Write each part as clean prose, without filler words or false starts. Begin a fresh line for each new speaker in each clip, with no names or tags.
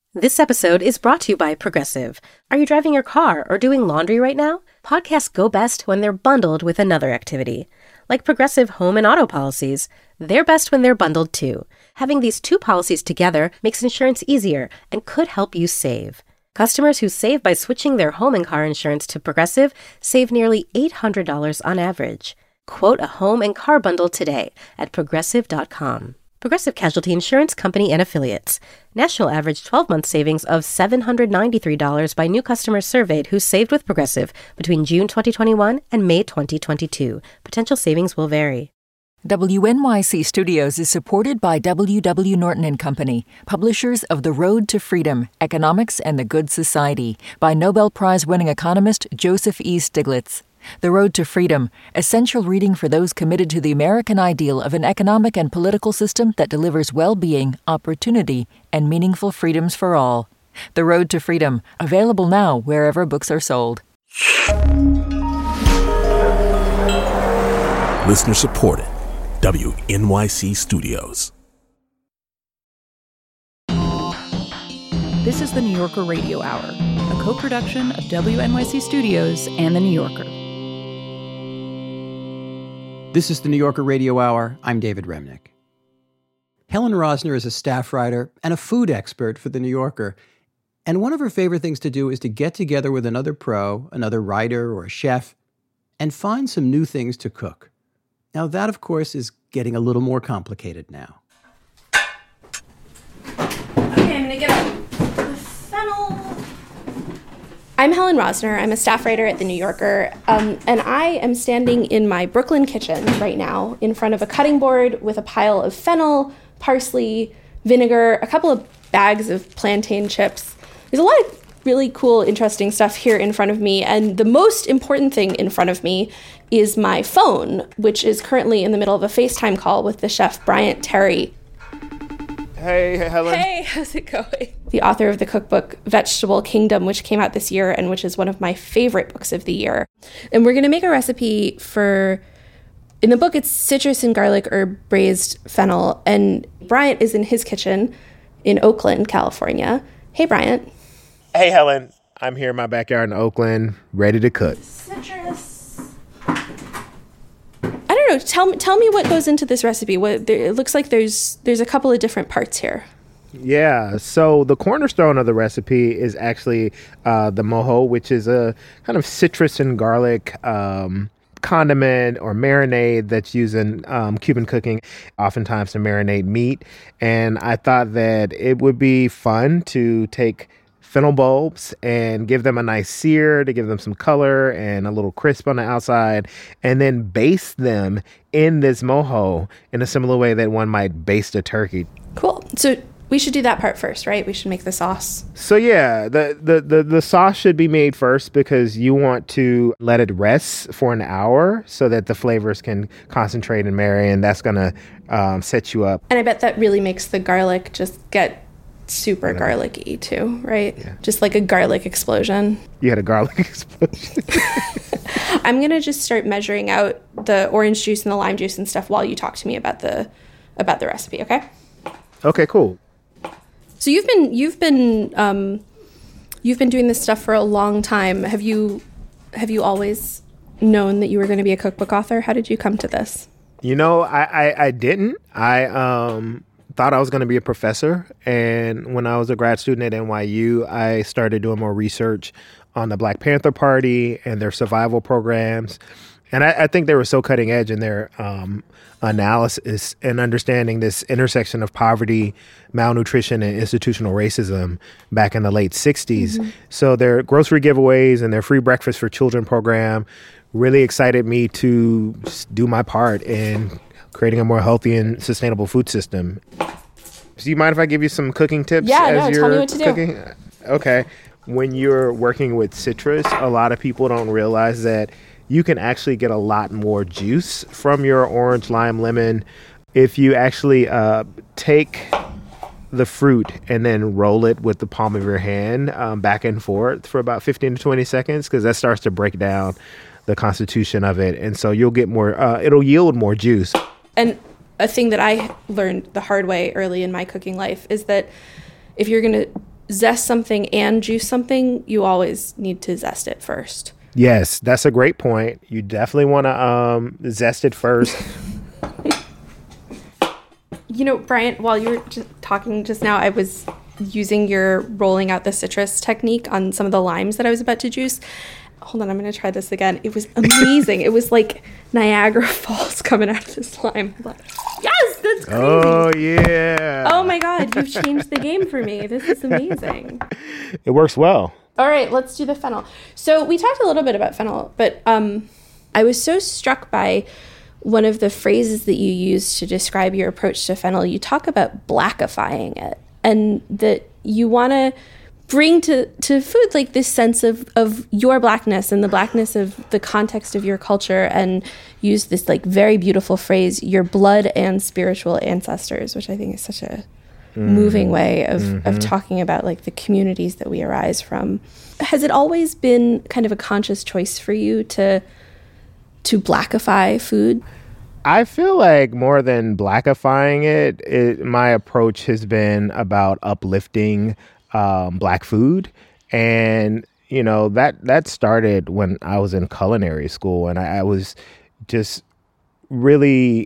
This episode is brought to you by Progressive. Are you driving your car or doing laundry right now? Podcasts go best when they're bundled with another activity. Like Progressive home and auto policies, they're best when they're bundled too. Having these two policies together makes insurance easier and could help you save. Customers who save by switching their home and car insurance to Progressive save nearly $800 on average. Quote a home and car bundle today at Progressive.com. Progressive Casualty Insurance Company and Affiliates. National average 12-month savings of $793 by new customers surveyed who saved with Progressive between June 2021 and May 2022. Potential savings will vary.
WNYC Studios is supported by W.W. Norton & Company, publishers of The Road to Freedom, Economics and the Good Society, by Nobel Prize-winning economist Joseph E. Stiglitz. The Road to Freedom, essential reading for those committed to the American ideal of an economic and political system that delivers well-being, opportunity, and meaningful freedoms for all. The Road to Freedom, available now wherever books are sold.
Listener supported. WNYC Studios.
This is the New Yorker Radio Hour, a co-production of WNYC Studios and The New Yorker.
This is the New Yorker Radio Hour. I'm David Remnick. Helen Rosner is a staff writer and a food expert for the New Yorker. And one of her favorite things to do is to get together with another pro, another writer or a chef, and find some new things to cook. Now that, of course, is getting a little more complicated now.
Okay, I'm going to get the fennel. I'm Helen Rosner. I'm a staff writer at The New Yorker, and I am standing in my Brooklyn kitchen right now in front of a cutting board with a pile of fennel, parsley, vinegar, a couple of bags of plantain chips. There's a lot of really cool, interesting stuff here in front of me, and the most important thing in front of me is my phone, which is currently in the middle of a FaceTime call with the chef Bryant Terry.
Hey, Helen.
Hey, how's it going? The author of the cookbook Vegetable Kingdom, which came out this year and which is one of my favorite books of the year. And we're going to make a recipe for, in the book, it's citrus and garlic herb braised fennel. And Bryant is in his kitchen in Oakland, California. Hey, Bryant.
Hey, Helen. I'm here in my backyard in Oakland, ready to cook.
Citrus. I don't know. Tell me what goes into this recipe. It looks like there's a couple of different parts here.
Yeah, so the cornerstone of the recipe is actually the mojo, which is a kind of citrus and garlic condiment or marinade that's used in Cuban cooking, oftentimes to marinate meat. And I thought that it would be fun to take fennel bulbs and give them a nice sear to give them some color and a little crisp on the outside, and then baste them in this mojo in a similar way that one might baste a turkey.
Cool. So we should do that part first, right? We should make the sauce.
So yeah, the sauce should be made first because you want to let it rest for an hour so that the flavors can concentrate and marry, and that's going to set you up.
And I bet that really makes the garlic just get super garlicky too, right? Yeah. Just like a garlic explosion.
You had a garlic explosion.
I'm going to just start measuring out the orange juice and the lime juice and stuff while you talk to me about the recipe, okay?
Okay, cool.
So you've been doing this stuff for a long time. Have you always known that you were going to be a cookbook author? How did you come to this?
You know, I didn't. I thought I was going to be a professor. And when I was a grad student at NYU, I started doing more research on the Black Panther Party and their survival programs. And I think they were so cutting edge in their analysis and understanding this intersection of poverty, malnutrition, and institutional racism back in the late 60s. Mm-hmm. So their grocery giveaways and their free breakfast for children program really excited me to do my part in creating a more healthy and sustainable food system. So you mind if I give you some cooking tips?
Tell me what to
cooking?
do.
Okay. When you're working with citrus, a lot of people don't realize that you can actually get a lot more juice from your orange, lime, lemon if you actually take the fruit and then roll it with the palm of your hand back and forth for about 15 to 20 seconds, because that starts to break down the constitution of it. And so you'll get more, it'll yield more juice.
And a thing that I learned the hard way early in my cooking life is that if you're going to zest something and juice something, you always need to zest it first.
Yes, that's a great point. You definitely want to zest it first.
You know, Brian, while you were talking just now, I was using your rolling out the citrus technique on some of the limes that I was about to juice. Hold on, I'm going to try this again. It was amazing. It was like Niagara Falls coming out of this lime. Yes, that's crazy.
Oh, yeah.
Oh, my God. You've changed the game for me. This is amazing.
It works well.
All right, let's do the fennel. So we talked a little bit about fennel, but I was so struck by one of the phrases that you used to describe your approach to fennel. You talk about blackifying it, and that you want to bring to food like this sense of your blackness and the blackness of the context of your culture, and use this like very beautiful phrase, your blood and spiritual ancestors, which I think is such a moving way of talking about like the communities that we arise from. Has it always been kind of a conscious choice for you to blackify food?
I feel like more than blackifying it, my approach has been about uplifting Black food. And, you know, that started when I was in culinary school, and I was just really,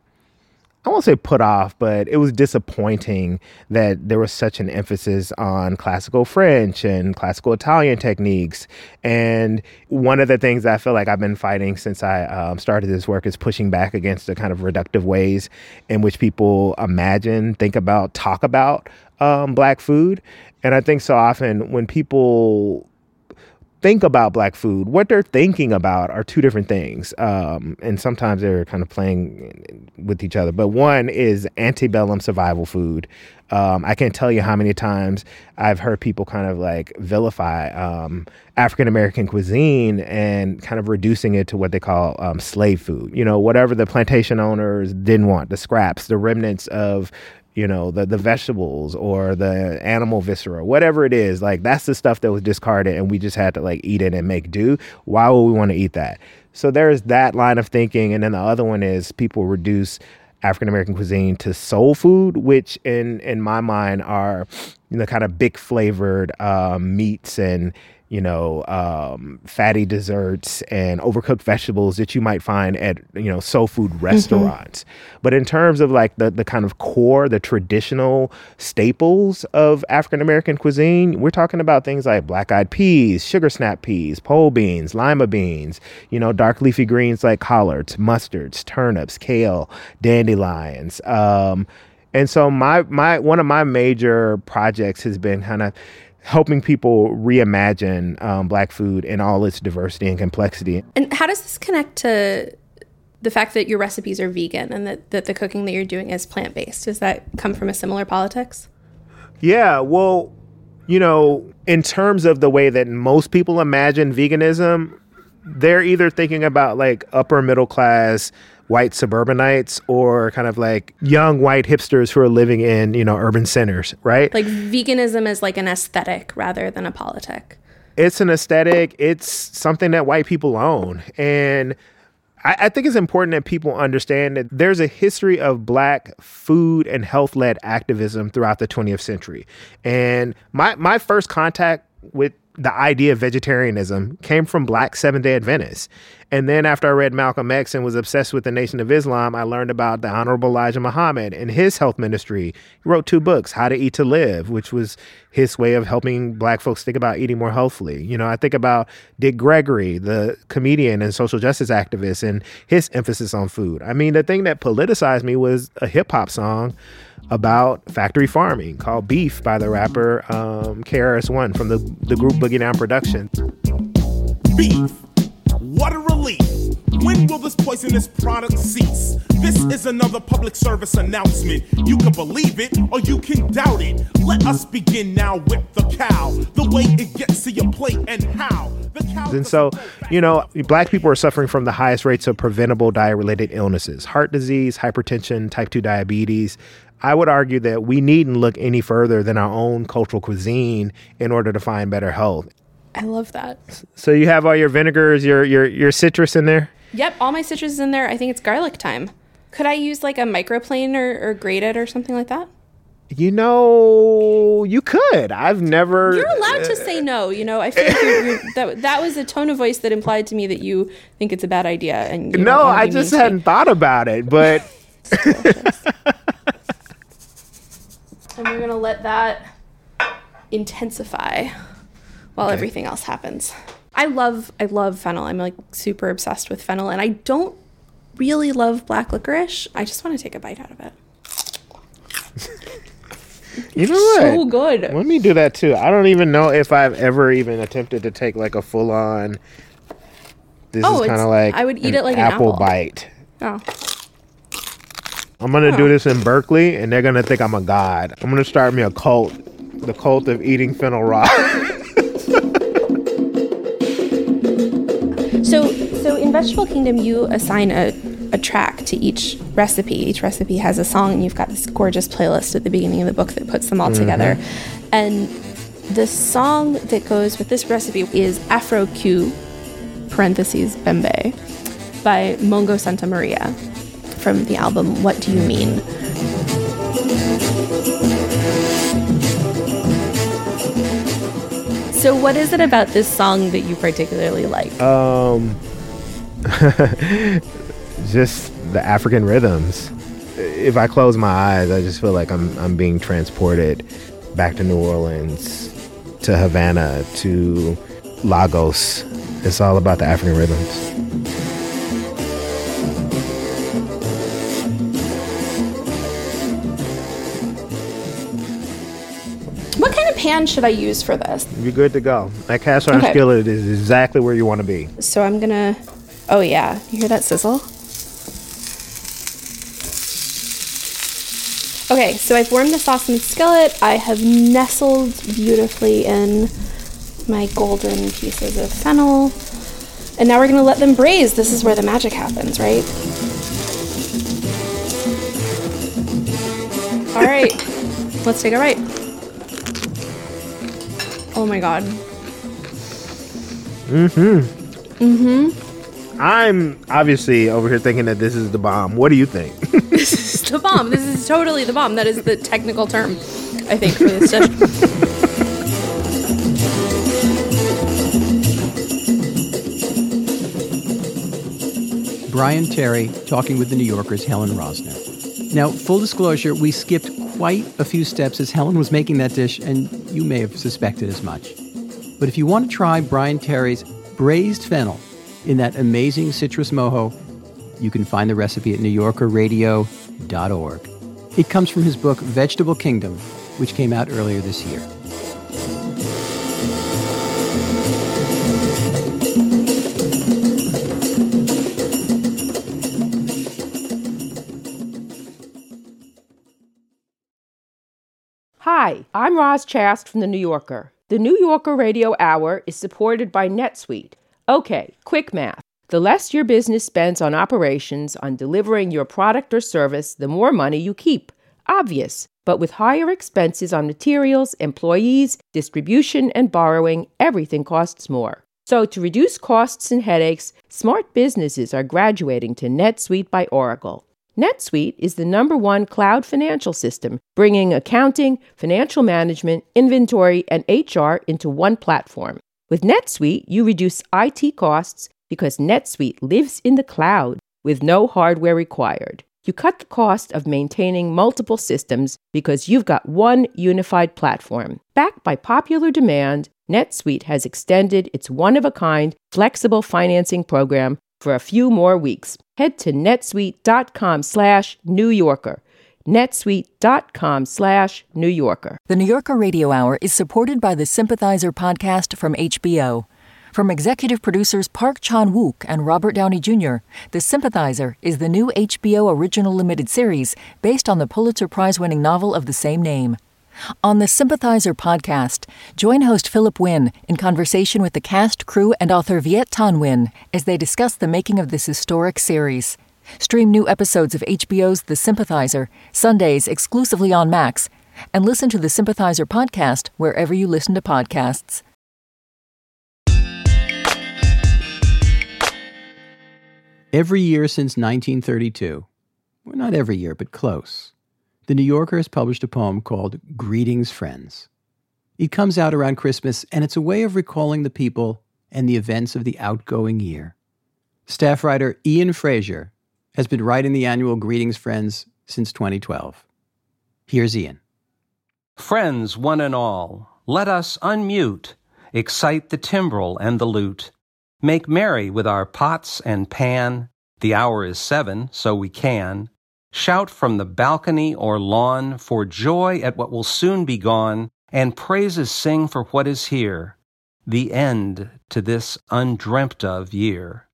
I won't say put off, but it was disappointing that there was such an emphasis on classical French and classical Italian techniques. And one of the things I feel like I've been fighting since I started this work is pushing back against the kind of reductive ways in which people imagine, think about, talk about Black food. And I think so often when people think about Black food, what they're thinking about are two different things. And sometimes they're kind of playing with each other. But one is antebellum survival food. I can't tell you how many times I've heard people kind of like vilify African-American cuisine and kind of reducing it to what they call slave food. You know, whatever the plantation owners didn't want, the scraps, the remnants of, you know, the vegetables or the animal viscera, whatever it is, like that's the stuff that was discarded and we just had to like eat it and make do. Why would we want to eat that? So there's that line of thinking. And then the other one is people reduce African-American cuisine to soul food, which in my mind are, you know, kind of big flavored meats and, you know, fatty desserts and overcooked vegetables that you might find at, you know, soul food restaurants. But in terms of like the kind of core, the traditional staples of African-American cuisine, we're talking about things like black-eyed peas, sugar snap peas, pole beans, lima beans, you know, dark leafy greens like collards, mustards, turnips, kale, dandelions. And so my one of my major projects has been kind of helping people reimagine Black food in all its diversity and complexity.
And how does this connect to the fact that your recipes are vegan and that the cooking that you're doing is plant-based? Does that come from a similar politics?
Yeah, well, you know, in terms of the way that most people imagine veganism, they're either thinking about like upper middle class white suburbanites or kind of like young white hipsters who are living in, you know, urban centers, right?
Like veganism is like an aesthetic rather than a politic.
It's an aesthetic. It's something that white people own. And I think it's important that people understand that there's a history of Black food and health-led activism throughout the 20th century. And my first contact with the idea of vegetarianism came from Black Seventh-day Adventists. And then after I read Malcolm X and was obsessed with the Nation of Islam, I learned about the Honorable Elijah Muhammad and his health ministry. He wrote 2 books, How to Eat to Live, which was his way of helping Black folks think about eating more healthfully. You know, I think about Dick Gregory, the comedian and social justice activist, and his emphasis on food. I mean, the thing that politicized me was a hip hop song about factory farming called Beef by the rapper KRS-One from the group Boogie Down Productions.
Beef, what a relief. When will this poisonous product cease? This is another public service announcement. You can believe it or you can doubt it. Let us begin now with the cow. The way it gets to your plate and how.
And so, you know, Black people are suffering from the highest rates of preventable diet-related illnesses, heart disease, hypertension, type 2 diabetes. I would argue that we needn't look any further than our own cultural cuisine in order to find better health.
I love that.
So you have all your vinegars, your citrus in there?
Yep, all my citrus is in there. I think it's garlic time. Could I use like a microplane or grate it or something like that?
You know, you could. I've never.
You're allowed to say no. You know, I feel like that was a tone of voice that implied to me that you think it's a bad idea. And you
no, I just hadn't thought about it. But
and we're gonna let that intensify while everything else happens. I love fennel. I'm like super obsessed with fennel, and I don't really love black licorice. I just want to take a bite out of it.
You know what?
So good.
Let me do that too. I don't even know if I've ever even attempted to take like a full on. This is kind of like
I would eat it like an
apple
apple
bite.
Oh.
I'm gonna do this in Berkeley, and they're gonna think I'm a god. I'm gonna start me a cult, the cult of eating fennel raw.
So in Vegetable Kingdom, you assign a track to each recipe. Each recipe has a song, and you've got this gorgeous playlist at the beginning of the book that puts them all together. And the song that goes with this recipe is Afro Q, parentheses, Bembe, by Mongo Santa Maria from the album What Do You Mean? So what is it about this song that you particularly like?
Just the African rhythms. If I close my eyes, I just feel like I'm being transported back to New Orleans, to Havana, to Lagos. It's all about the African rhythms.
What kind of pan should I use for this?
You're good to go. That cast iron skillet is exactly where you want to be.
So I'm gonna, oh yeah, you hear that sizzle? Okay, so I've warmed the sauce in the skillet. I have nestled beautifully in my golden pieces of fennel. And now we're gonna let them braise. This is where the magic happens, right? All right, let's take a bite. Oh my God.
I'm obviously over here thinking that this is the bomb. What do you think?
This is the bomb. This is totally the bomb. That is the technical term, I think, for this dish.
Brian Terry talking with the New Yorker's Helen Rosner. Now, full disclosure, we skipped quite a few steps as Helen was making that dish, and you may have suspected as much. But if you want to try Brian Terry's braised fennel in that amazing citrus mojo, you can find the recipe at NewYorkerRadio.org. It comes from his book, Vegetable Kingdom, which came out earlier this year.
Hi, I'm Roz Chast from The New Yorker. The New Yorker Radio Hour is supported by NetSuite. Okay, quick math. The less your business spends on operations, on delivering your product or service, the more money you keep. Obvious. But with higher expenses on materials, employees, distribution, and borrowing, everything costs more. So to reduce costs and headaches, smart businesses are graduating to NetSuite by Oracle. NetSuite is the #1 cloud financial system, bringing accounting, financial management, inventory, and HR into one platform. With NetSuite, you reduce IT costs because NetSuite lives in the cloud with no hardware required. You cut the cost of maintaining multiple systems because you've got one unified platform. Backed by popular demand, NetSuite has extended its one-of-a-kind flexible financing program for a few more weeks. Head to netsuite.com/New Yorker. netsuite.com/New Yorker.
The New Yorker Radio Hour is supported by the Sympathizer podcast from HBO. From executive producers Park Chan-wook and Robert Downey Jr., The Sympathizer is the new HBO original limited series based on the Pulitzer Prize-winning novel of the same name. On the Sympathizer podcast, join host Philip Wynn in conversation with the cast, crew, and author Viet Thanh Nguyen as they discuss the making of this historic series. Stream new episodes of HBO's The Sympathizer, Sundays exclusively on Max, and listen to the Sympathizer podcast wherever you listen to podcasts.
Every year since 1932, well, not every year, but close, The New Yorker has published a poem called Greetings, Friends. It comes out around Christmas, and it's a way of recalling the people and the events of the outgoing year. Staff writer Ian Frazier has been writing the annual Greetings, Friends since 2012. Here's Ian.
Friends, one and all, let us unmute, excite the timbrel and the lute, make merry with our pots and pan. The hour is 7, so we can. Shout from the balcony or lawn for joy at what will soon be gone, and praises sing for what is here, the end to this undreamt of year.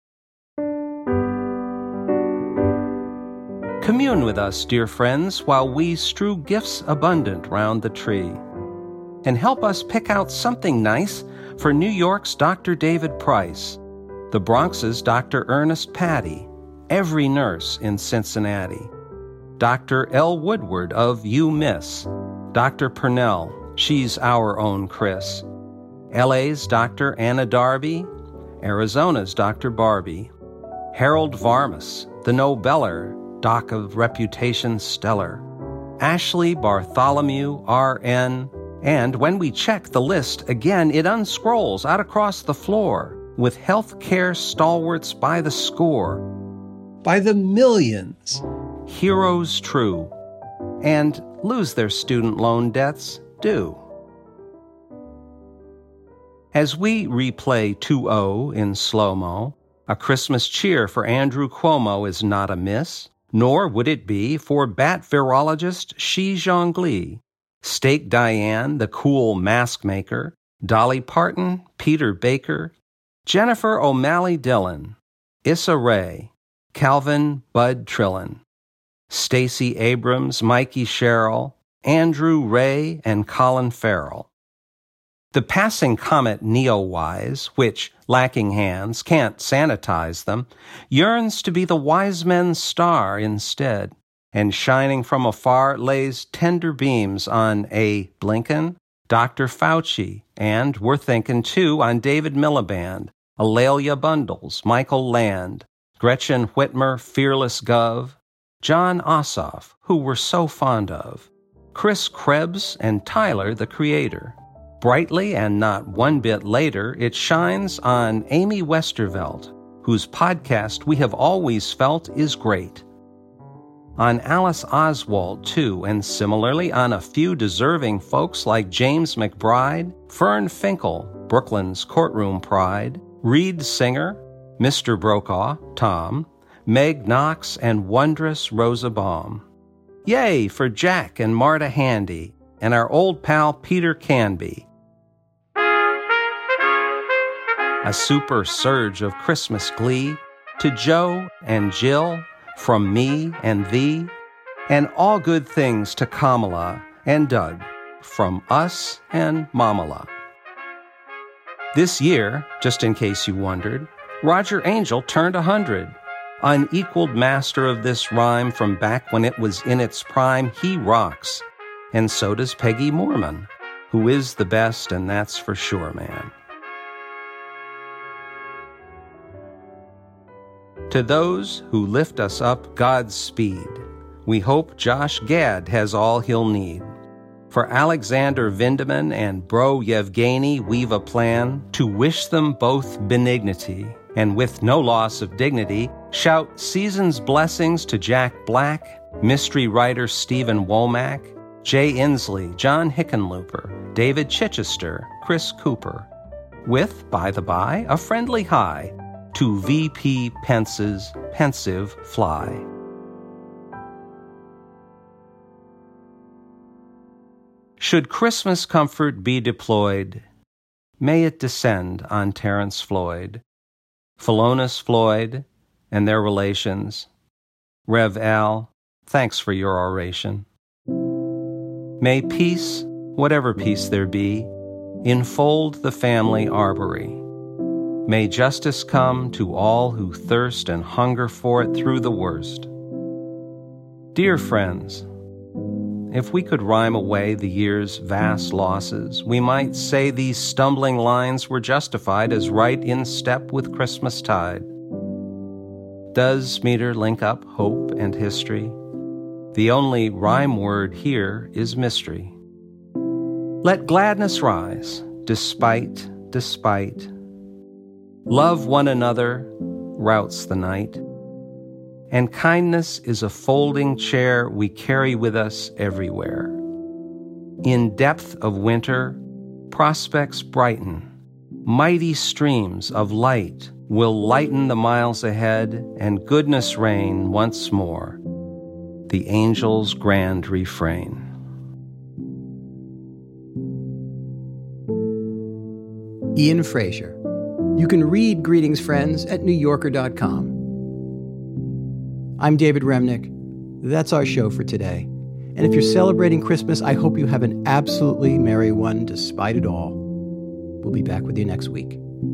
Commune with us, dear friends, while we strew gifts abundant round the tree, and help us pick out something nice for New York's Dr. David Price, the Bronx's Dr. Ernest Patty, every nurse in Cincinnati, Dr. L. Woodward of UMiss, Dr. Purnell, she's our own Chris, LA's Dr. Anna Darby, Arizona's Dr. Barbie, Harold Varmus, the Nobeller, Doc of reputation stellar, Ashley Bartholomew, RN, and when we check the list again, it unscrolls out across the floor with healthcare stalwarts by the score,
by the millions,
heroes true, and lose their student loan debts do. As we replay 2-0 in slow-mo, a Christmas cheer for Andrew Cuomo is not amiss, nor would it be for bat virologist Xi Zhongli, Steak Diane, the cool mask maker, Dolly Parton, Peter Baker, Jennifer O'Malley Dillon, Issa Rae, Calvin Bud Trillin, Stacey Abrams, Mikey Sherrill, Andrew Ray, and Colin Farrell. The passing comet Neowise, which, lacking hands, can't sanitize them, yearns to be the wise men's star instead, and shining from afar lays tender beams on A. Blinken, Dr. Fauci, and we're thinking, too, on David Miliband, Alelia Bundles, Michael Land, Gretchen Whitmer, Fearless Gov, John Ossoff, who we're so fond of, Chris Krebs, and Tyler, the Creator. Brightly and not one bit later, it shines on Amy Westervelt, whose podcast we have always felt is great. On Alice Oswald, too, and similarly on a few deserving folks like James McBride, Fern Finkel, Brooklyn's courtroom pride, Reed Singer, Mr. Brokaw, Tom, Meg Knox, and wondrous Rosa Baum. Yay for Jack and Marta Handy, and our old pal Peter Canby. A super surge of Christmas glee to Joe and Jill, from me and thee, and all good things to Kamala and Doug, from us and Mamala. This year, just in case you wondered, Roger Angel turned 100. Unequaled master of this rhyme from back when it was in its prime, he rocks. And so does Peggy Moorman, who is the best, and that's for sure, man. To those who lift us up Godspeed, we hope Josh Gad has all he'll need. For Alexander Vindeman and Bro Yevgeny, we've a plan to wish them both benignity, and with no loss of dignity, shout season's blessings to Jack Black, mystery writer Stephen Womack, Jay Inslee, John Hickenlooper, David Chichester, Chris Cooper, with, by the by, a friendly hi to VP Pence's pensive fly. Should Christmas comfort be deployed, may it descend on Terrence Floyd, Philonis Floyd, and their relations. Rev Al, thanks for your oration. May peace, whatever peace there be, enfold the family arbory. May justice come to all who thirst and hunger for it through the worst. Dear friends, if we could rhyme away the year's vast losses, we might say these stumbling lines were justified as right in step with Christmastide. Does meter link up hope and history? The only rhyme word here is mystery. Let gladness rise, despite. Love one another routs the night. And kindness is a folding chair we carry with us everywhere. In depth of winter, prospects brighten. Mighty streams of light will lighten the miles ahead, and goodness reign once more. The angel's grand refrain.
Ian Fraser. You can read Greetings, Friends at NewYorker.com. I'm David Remnick. That's our show for today. And if you're celebrating Christmas, I hope you have an absolutely merry one despite it all. We'll be back with you next week.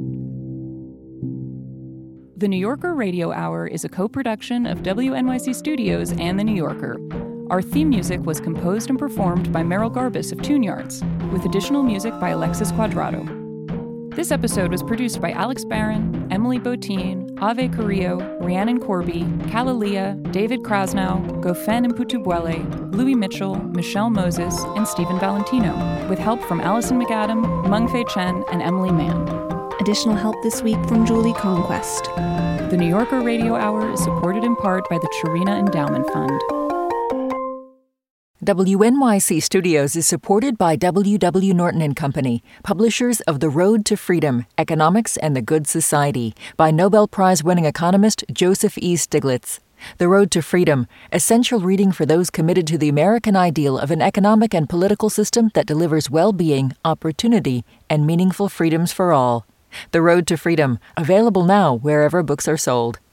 The New Yorker Radio Hour is a co-production of WNYC Studios and The New Yorker. Our theme music was composed and performed by Merrill Garbus of Tune Yards, with additional music by Alexis Quadrado. This episode was produced by Alex Barron, Emily Botine, Ave Carrillo, Rhiannon Corby, Kalalia, David Krasnow, Gofen Mputubwele, Louis Mitchell, Michelle Moses, and Stephen Valentino, with help from Allison McAdam, Mengfei Chen, and Emily Mann.
Additional help this week from Julie Conquest.
The New Yorker Radio Hour is supported in part by the Chirina Endowment Fund.
WNYC Studios is supported by W.W. Norton & Company, publishers of The Road to Freedom, Economics and the Good Society, by Nobel Prize-winning economist Joseph E. Stiglitz. The Road to Freedom, essential reading for those committed to the American ideal of an economic and political system that delivers well-being, opportunity, and meaningful freedoms for all. The Road to Freedom, available now wherever books are sold.